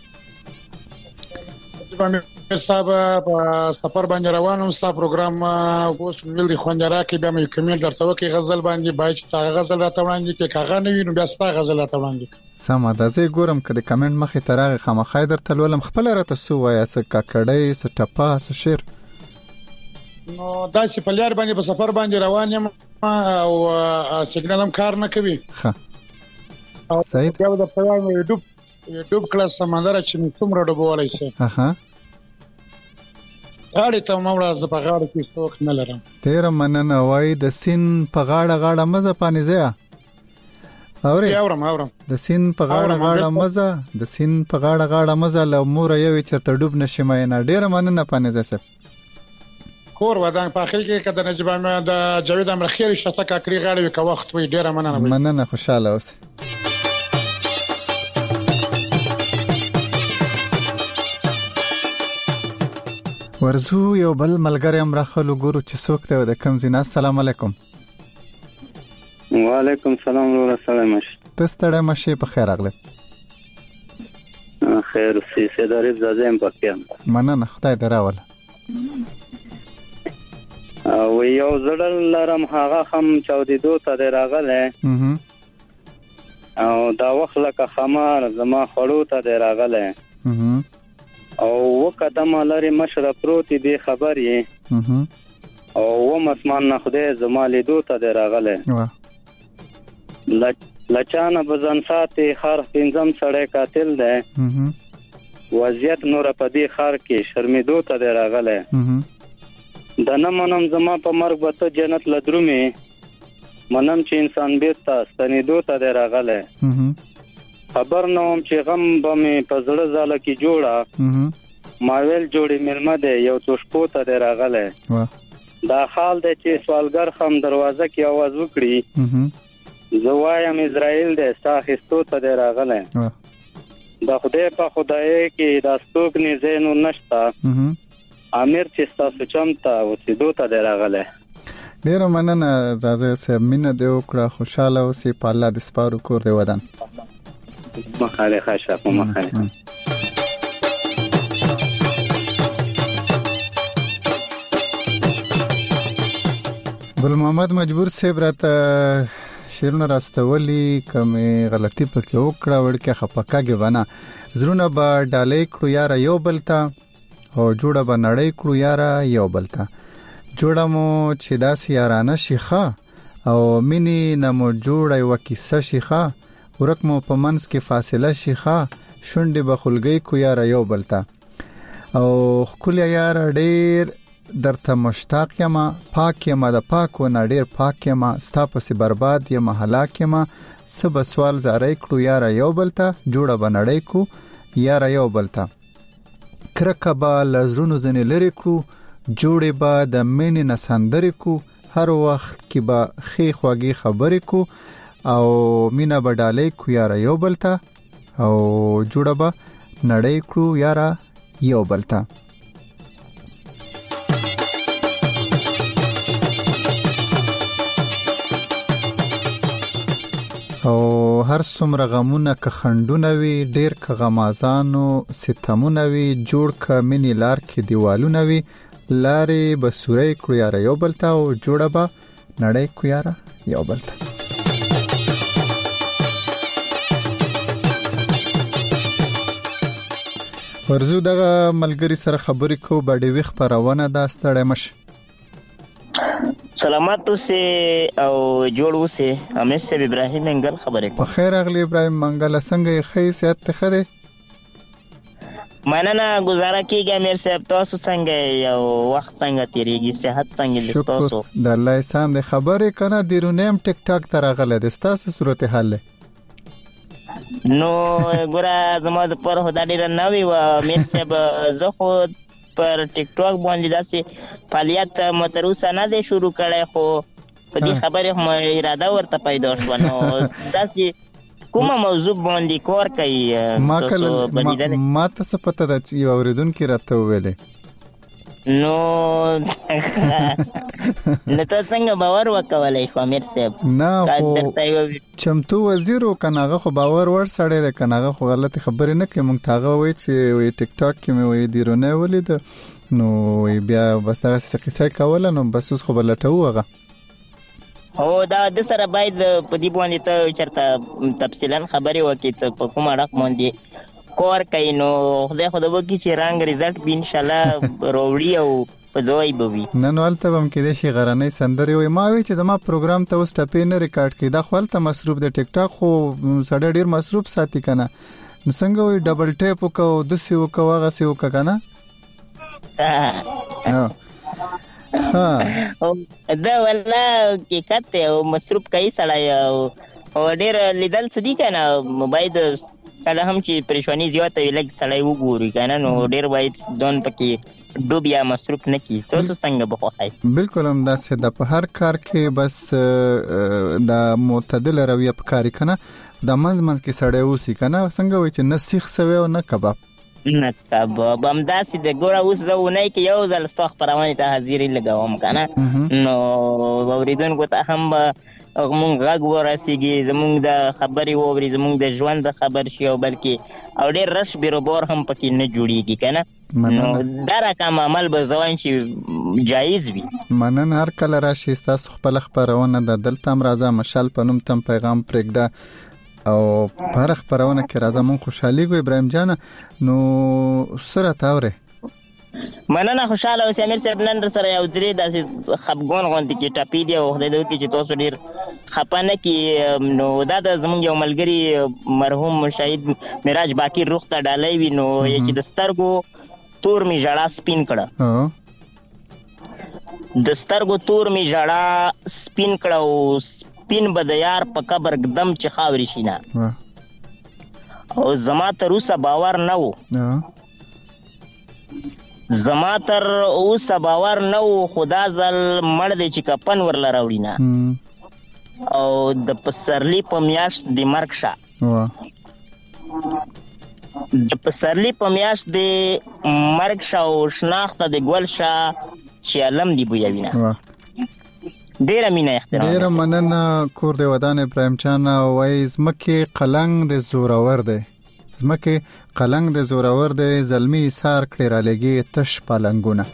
صاحب په سفر باندې روانم ستا پروګرام اوس ویل دي خوندرا کې بیا مې کمیل درته وکي غزل باندې بای چې تا غزل راته وړاندې کې کاغه نه وینم بیا ستا غزل راته وړاندې سم ده زه ګورم کله کمنټ مخې ترغه خامخای درته ولم خپل راته سو وای څه کاکړې څه ټپا څه شعر نو دا چې په لار باندې په سفر باندې روان یم او سیګنالم کار نه کوي ها صحیح دا د پروګرام یوټیوب کلاس سمندر چې څومره ډوبولای شي اها غاړه ته موړه ز په غاړه کې څوک نه لرم ډیر مننه وای د سین په غاړه مزه پانیزه اورم د سین په غاړه مزه د سین په غاړه مزه له مور یو چرته ډوب نشم نه ډیر مننه پانیزه سه کور ودان په اخر کې کده نجيب احمد د جاوید امرخیل شته کاکړي غاړه وک وخت وي ډیر مننه خوشاله اوس ورزو یو بل ملګری هم راخلو ګورو چې څوک ته د کم زینا السلام علیکم وعلیکم السلام ورحمت الله وبرکاته تستړی مشه په خیر اغله خیر سي سیدارب زازم پکې مننه خدای دراول او یو زړل لرم هغه هم چودیدو ته راغله او دا وخت لکه خمار زما خړو ته راغله او وقدم لري مشره پروتي به خبرې او مسمان نه خدای زما لیدو ته راغله لچانه بزن ساتي خر پنځم سړی قاتل ده وضعیت نور په دې خار کې شرمېدو ته راغله د نمنم زما په مرګ به جنت لدرومي منم چې انسان بیرته ستنېدو ته راغله خبر نوم چې غم به مې په زړه زاله کې جوړه ماویل جوړې ملمه ده یو توشپو ته راغله دا حال ده چې سوالګر خم دروازه کې आवाज وکړي زوایم اسرائیل ده ساخستو ته راغله دا خدای په خدای کې دا ستوک نه زینو نشتا امیر چې تاسو چمتا او چې دوته راغله ډیر مننه زازه سه مینه دی وکړه خوشاله اوسې په الله د سپارو کور دی ودان مخاله خاصه په مخاله ګل محمد مجبور صاحب راته شیرونه راستولي کومه غلطي پکې وکړه ورکه خپکاږي ونه زرونه به ډالې کړو یار یو بلتا او جوړه به نړۍ کړو یار یو بلتا جوړه مو چې داس یارانه شيخه او مینی نمو جوړه یو کیسه شيخه ورک مو په منس کې فاصله شيخه شونډې به خلګي کو یار یو بلتا او خپل یار ډیر درته مشتاق یم پاک یم د پاک و نډیر پاک یم ستا پسې برباد یم هلاک یم سب سوال زارې کړو یار یو بلتا جوړه بنړې کو یار یو بلتا کرکه با لزرونو زنه لري کړو جوړه با د مینې نسندرې کو هر وخت کې با خې خوږی خبرې کو او مینا بډالې کو یار یو بلتا او جوړه با نړۍ کړو یار یو بلتا او هر څومره غمونه که خندونه وي ډیر که غمازانو ستمونه وي جوړ که منی لار کې دیوالونه وي لارې به سورې کړو یاره یو بلتا او جوړه به نړۍ کړو یاره یو بلتا ورزو دغه ملګری سره خبرې کو باندې وخ پرونه دا ستړی مش سلامات اوسه او جوړ اوسه امیر صاحب ابراهیم منګل خبرې په خیر اغلی ابراهیم منګل څنګه خې صحت ته خره مننه گزاره کیږي امیر صاحب تاسو څنګه یو وخت څنګه تیریږي صحت څنګه لستاسو د الله احسان د خبرې کنه دیرونیم ټیک ټاک ترغله د ستاسو صورتحال نو ګوره زما د پر هدا ډیر نوې و امیر صاحب زه خو پر ټیک ټاک باندې داسې فعالیت متروسه نه دی شروع کړی خو په دې خبرې هم اراده ورته پیدا شو نو داسې کومه موضوع باندې کار کوي ما ته څه پته ده چې یو اوریدونکو راته ویلې نو ته څنګه باور وکولای شو امیر صاحب نه خو چمتو وزیر او کناغه خو باور ور سړی ده کناغه خو غلطی خبرې نه کوي مونږ تاغه وای چې وی ټیک ټاک کې مې وی دیرونه ولید نو بیا بس دا څه قصه کوله نو بس اوس خو بلټوغه او دا د سره باید په دې باندې ته چرته تفصیلا خبرې وکړي چې په کومه رقم باندې کار کوي نو خدای خو د وکی چې رنګ رزلټ به ان شاء الله وروړي او په ځای به وي نن ولته هم کې د شي غرانې سندري وي ما وی چې زما پروګرام ته اوس ټپې نه ریکارډ کړي دا خپلته مصروف د ټیک ټاک خو سړی ډیر مصروف ساتي کنه نو څنګه وي ډبل ټیپ وکاو د سی وکاو هغه سی وکا کنه دا ولا کې کته او مصروف کوي سړی او ډیر لیدل څه دي کنه موبایل کله هم چې پریشانی زیاته وي لګ سړی وګوري کنه نو ډیر باید دون پکې ډوبیا مصروف نه کی تاسو څنګه بخوای بالکل هم دا څه د په هر کار کې بس د معتدل رویه پکاري کنه د منځ کې سړی وسی کنه څنګه وای چې نه سیخ سوي او نه کباب نه کباب هم داسې د ګوره اوس زونه کې یو ځل ستخ پروانه ته حاضری لګاوم کنه نو اوریدونکو ته هم مونږ غږ ورسیږي زمونږ د خبرې ووري زمونږ د ژوند د خبر شي او بلکې او ډېر رش بیروبور هم پکې نه جوړیږي کنه نو دا رقم عمل به ځوان شي جایز وي منن هر کله راشي تاسو خپل خبرونه د دلته راځه مشال پنوم تم پیغام پرېږده او پر خبرونه کې راځه مون خوشحالي ګو ابراهيم جان نو سره تاوره مننه خوشاله اوسې امیر صاحب نن سره یو درې داسې خپګون غونډه کې ټاپی دی او خدای دې وکړي چې تاسو ډیر خپانه کې نو دا د زمونږ یو ملګری مرحوم شهید معراج باقر روح ته ډالۍ وی نو چې د سترګو تور می جړه سپین کړه د سترګو تور می جړه سپین کړه او سپین بدیار په قبر قدم چې خاوري شینه او زما تر اوسه باور نه وو زما تر اوسه باور نه وو خدا ځل مړ دی چې کپن ورل راوړي نه او د پسرلی په میاشت د مرګ شه د پسرلی په میاشت د مرګ شه او شناخته د ګل شه چې علم دی بویوي نه ډیره مینه احترام ډیره مننه کور دی ودان ابراهيم جان وای زمکه قلنګ د زورور دی زمکه قلنګ د زورور دی زلمی سار کړی را لګي تش پالنګونه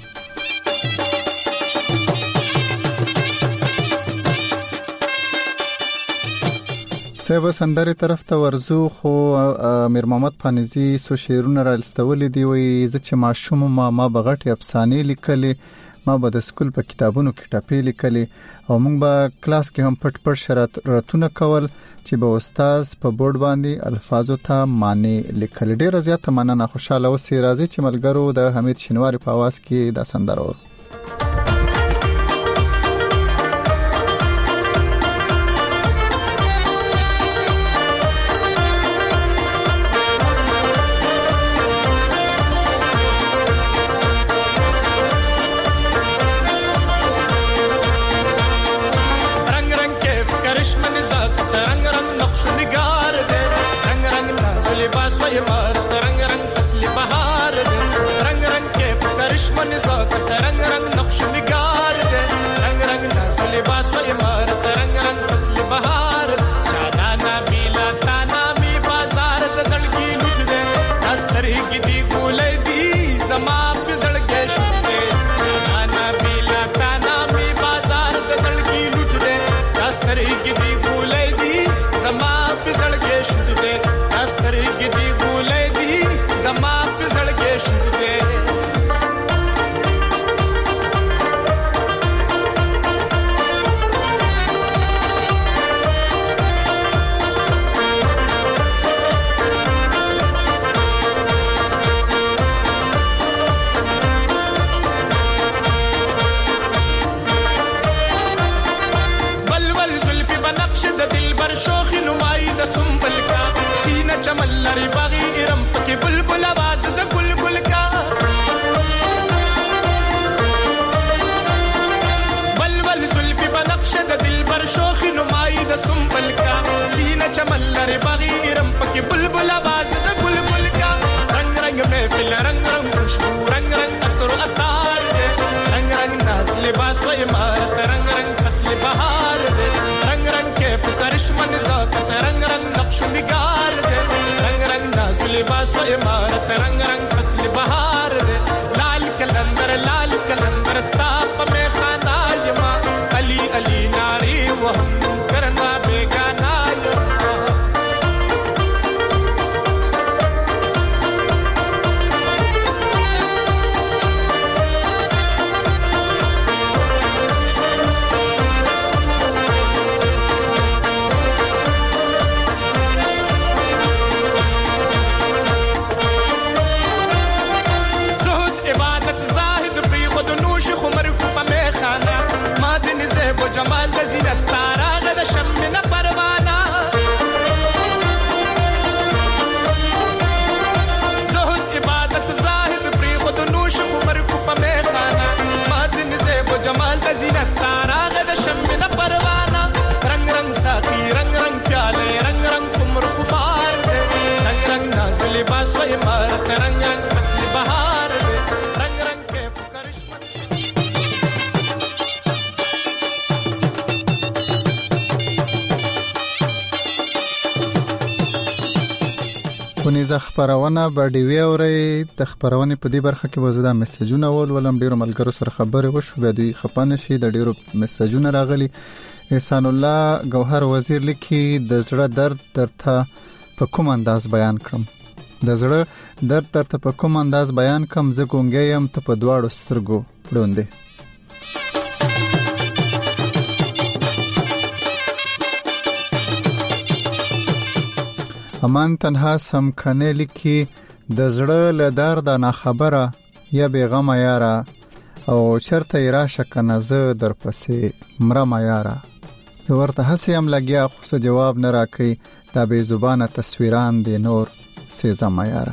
سبا سندري طرف ته ورزو خو امیر محمد فانیزی سو شعرونه را لستولې دی وای ز چې ماشوم ما بغټ افسانې لیکلې ما به د سکول په کتابونو کې ټاپې لیکلې او موږ به کلاس کې هم پټ شرطونه کول چې به استاد په بورډ باندې الفاظو ته معنی لیکل ډېر زیات مننه خوشاله اوسې راځي چې ملګرو د حمید شینواری په आवाज کې دا سندره रंग रंग असली बहार रंग रंग के करिश्मा नज़ाकत रंग खुशबू रंग रंग अतर अतार दे रंग रंग नाज लिबास व इमारत रंग रंग फसल बहार दे रंग रंग के करिश्मा नजाकत रंग रंग नक्श निगार दे रंग रंग नाज लिबास व इमारत रंग रंग फसल बहार दे लाल कलंदर स्ताप में खाना यमा अली अली नारी वो हम करना बेगाना जमाल ज़ीनत तारा गद शम्म न परवाना ज़ुहद इबादत ज़ाहिद प्री खुद नूश खुमर खुप में खाना मादिन ज़ेब जमाल ज़ीनत तारा गद शम्म न परवाना रंग रंग साथी रंग रंग प्याले रंग रंग खुमर खुमार दे रंग रंग नाज़ लिबास व इमारत रंग रंग फसल बहार दे रंग रंग के करिश्मा ونیزه خبرونه به ډیوی اوري د خبرونه په دې برخه کې وزدا میسجونه ولولم ډیرو ملګرو سره خبرې وشو به دوی خپانه شي د ډیرو میسجونه راغلي احسان الله گوهر وزیر لیکي د زړه درد درته په کوم انداز بیان کړم د زړه درد درته په کوم انداز بیان کړم زه ګونګې يم ته په دواړو سترګو پړوندې امان تنها سم کنه لیکي د زړه له درد نه خبره یا بیغمه یاره او چرته راشه کنه زه در پسې مرمه یاره ورته هسې هم لګیا خو څه جواب نه راکې دا بې زبانه تصویران دي نور سیزمه یاره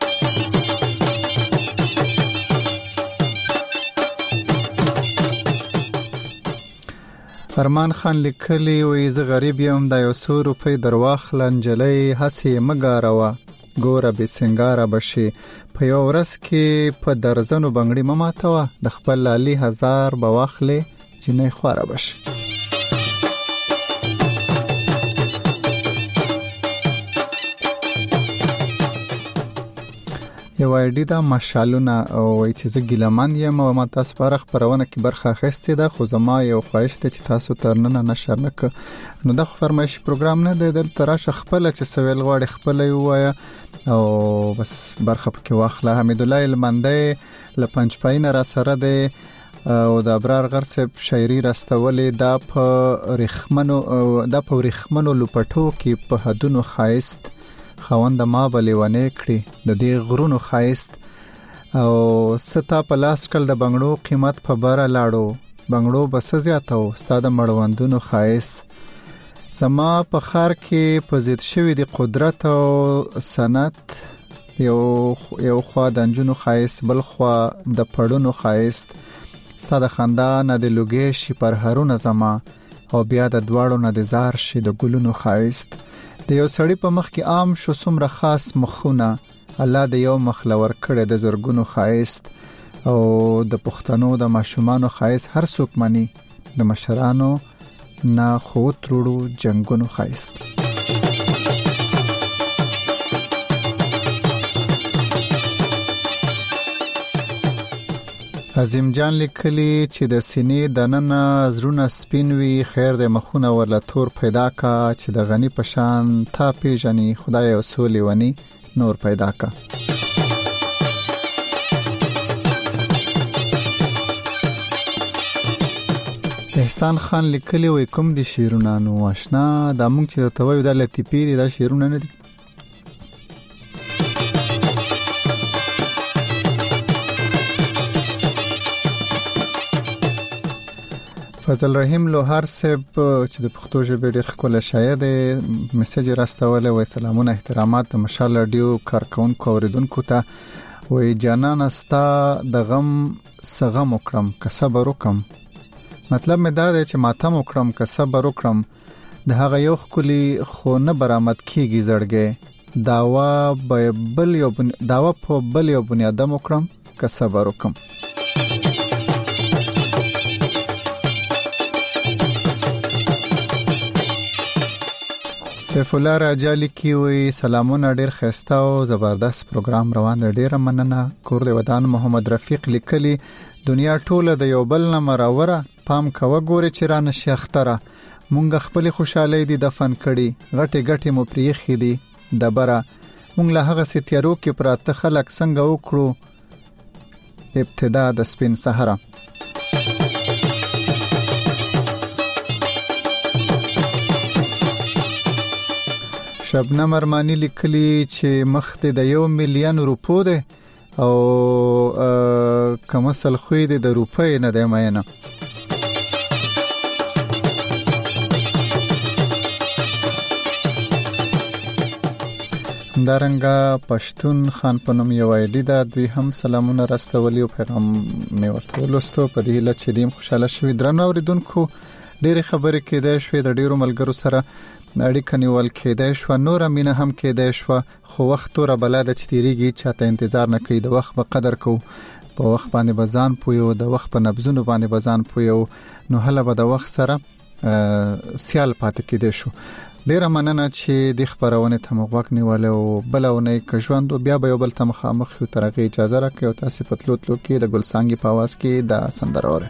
ارمان خان لیکلی وې زه غریب یم د 100 روپۍ درواخل انجلۍ هسې مګاروا ګوره به سنگاره بشي په یو ورځ کې په درزنو بنگړي مماتوا د خپل علي 1000 بواخلې چې نه خواره بشي یو ایډی دا ماشالونه او چې زه ګیلمان یم او ما تاسو پر خبرونه کې برخه اخیستې ده خو زما یو خواهش ته چې تاسو ترننه نشر نک نو دا فرمایش پروګرام نه دی د تراشه خپل چې سویل غواړي خپل یو او بس برخه کې واخله حمید الله المندې لپنځپاین را سره دی او د ابرار غرسب شاعري راستولې دا په رخمنو لپټو کې په حدونو خایست خوند ما بلېونه کړی د دې غرونو خایست او ستا په لاس کل د بنگړو قیمت په بار لاړو بنگړو بس زیاتو ستاد مړوندونو خایست زما په خار کې په زید شوی د قدرت او سنت یو خوا د انجونو خایست بل خوا د پړونو خایست ستاد خندان د لوګې شي پر هرونه زما او بیا د دواړو نه د زار شي د ګلونو خایست د یو سړی په مخ کې عام شو څومره خاص مخونه الله د یو مخلور کړه د زرګونو خایست او د پښتنو د ماشومانو خایست هر څوک مني د مشرانو نه خو ترړو جنگونو خایست عظیم جان لیکلی چې د سینې د نن زرونه سپینوي خیر د مخونه ورله تور پیدا کا چې د غنی پشان تا پیژني خدای وسولي ونی نور پیدا کا احسان خان لیکلی وای کوم دي شیرونه نو آشنا د مونږ چې ته وای د لطیفي د شیرونه نه دي فضل رحیم لوهار صاحب چې د پښتو ژبې ډېر ښکلی شاعر دی میسج راستولی وای سلامونه احترامات د مشال رادیو کارکونکو اوریدونکو ته وای جانان استا د غم سغم وکړم که صبر وکم مطلب مې دا دی چې ماتم وکړم که صبر وکړم د هغه یو ښکلی خو نه برآمد کیږي زړګی داوا په بل یو بنیادم وکړم که صبر وکم. سیف الله راجالی کی وی سلامونه، ډیر خسته او زبردست پروګرام روان دی، ډیر مننه. کور دی ودان محمد رفیق لیکلی دنیا ټوله د یو بل نه مراوره، پام کوه ګوري چې را نشي اختره، مونږ خپل خوشاله دي دفن کړي، غټي مو پریخي دي دبره، مونږ له هغه ستیارو کې پراته خلک څنګه وکړو ابتدا د سپین سحر. شبنم ارمانی لیکلی چې مخ د 1 ملیون روپو ده او کمسل خوې د روپۍ نه دی مینه. دارنګه پښتون خان پنوم یو ایډی دا دوی هم سلامونه راستولي او پیغام مې ورته ولستو په دې لچ دیم خوشاله شوې. درنو اوریدونکو ډېر خبرې کېدای شوې، د ډېرو ملګرو سره اړیکه نیول کېدای شو، نور مینه هم کېدای شو، خو وخت را بلاده چې تیریږي، چاته انتظار نه کوي. د وخت په قدر کو، په وخت باندې بزان پویو، د وخت په نبزونو باندې بزان پویو، نو هله به د وخت سره سیال پاتې کېدای شو. ډیره مننه چې د خبرونه ته مغوک نیول او بلونه ک ژوند بیا به یو بل ته مخامخ یو ترغه اجازه راکړي او تاسو پتلوتلو کې د ګلسانګي په आवाज کې د سندروره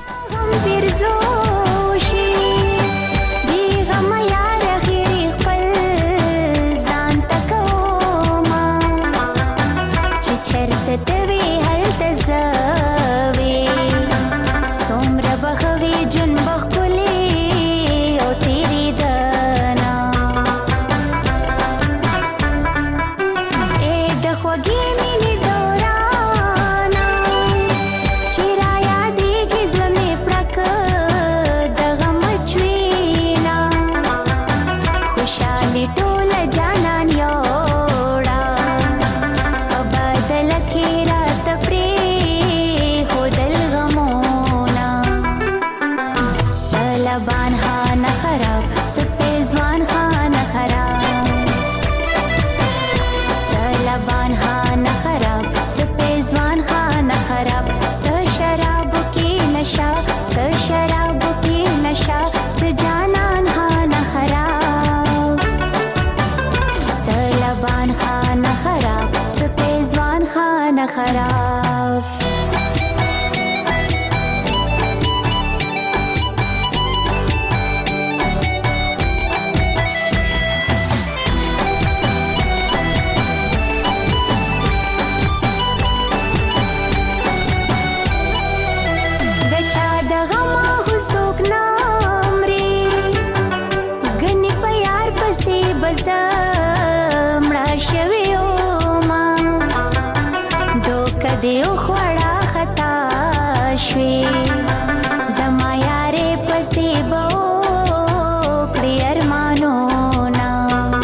دیو خوڑا خطا شوی زما یاره پسی بو کړی ارمانو نا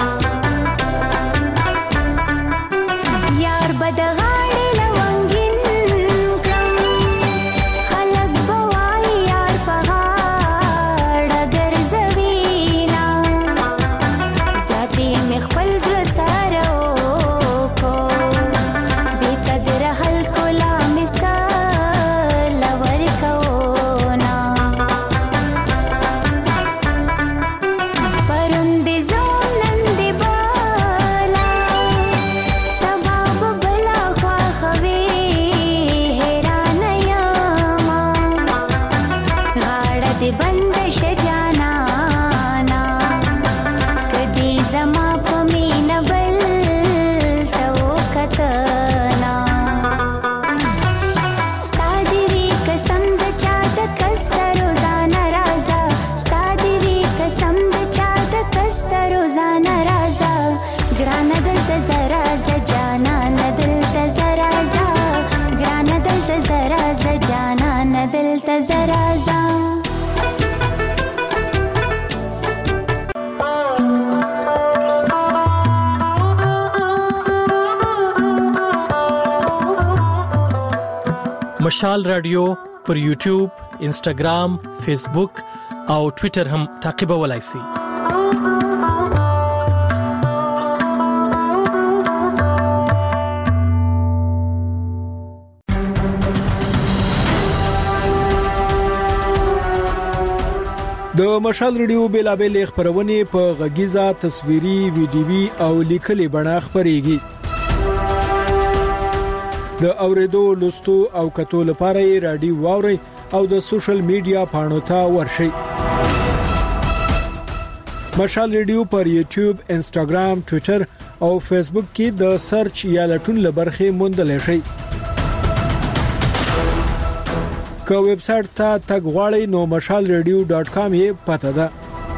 یار بدغاړي لونګین کړم خلک بوای یار پغاړه ګرځوینا ذاتي مخبل زړه سره مشال رادیو پر یوټیوب، انسټاګرام، فیسبوک او ټوئیټر هم تعقیبولای شئ. د مشال ریډیو بیلابل خبرونه په غږیزه تصویري ویډیوي او لیکلي بڼه خبريږي د اوریدو لوستو او کتو لپاره رادیو واوري او د سوشل میډیا پاڼو ته ورشي مشال ریډیو پر یوټیوب انستګرام ټوئیټر او فیسبوک کې د سرچ یا لټون لبرخه موندل شي که ویب سټ ته تګ غواړئ نو mashalradio.com یې پته ده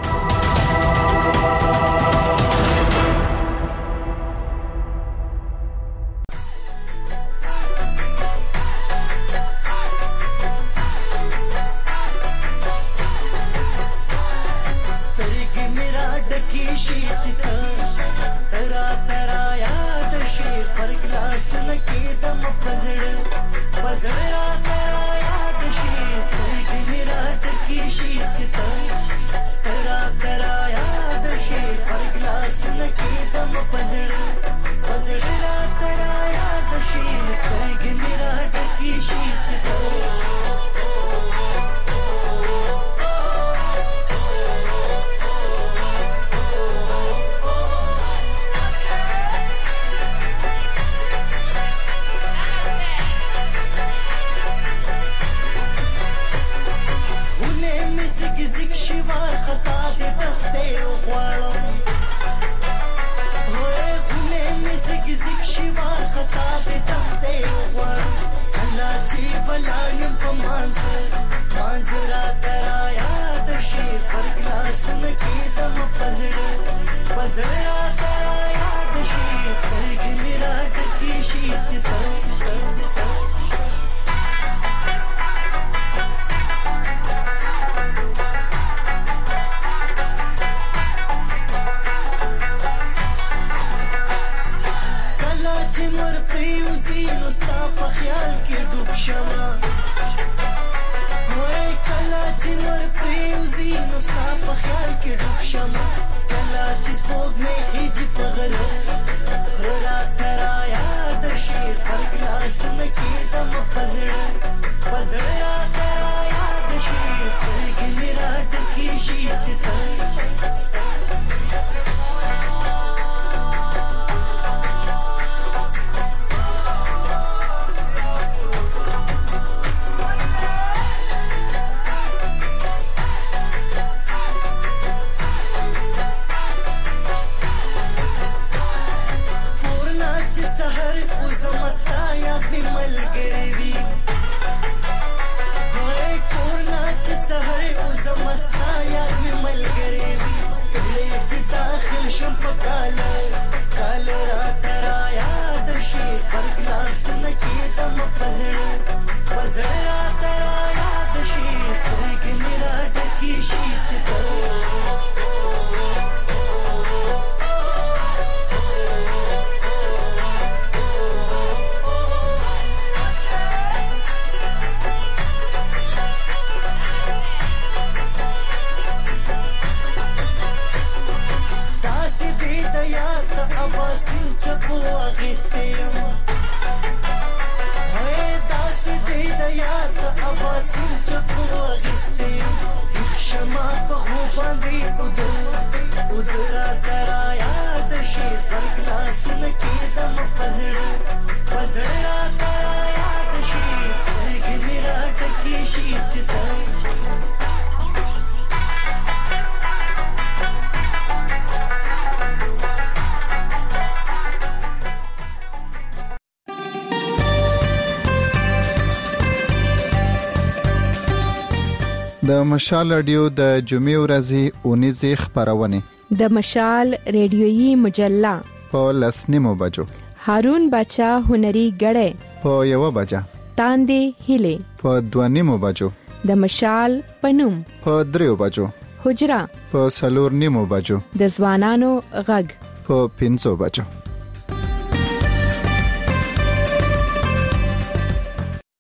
د مشال رادیو د جمعې ورځې اونیزه خبرونه د مشال ریډیویي مجله په لسنیمو بجو هارون بچا هنري غړې په 1 بجه تاندې هله په 2 بجو د مشال پنوم په 3 بجو حجرا په 4 بجو د ځوانانو غږ په 5 بجو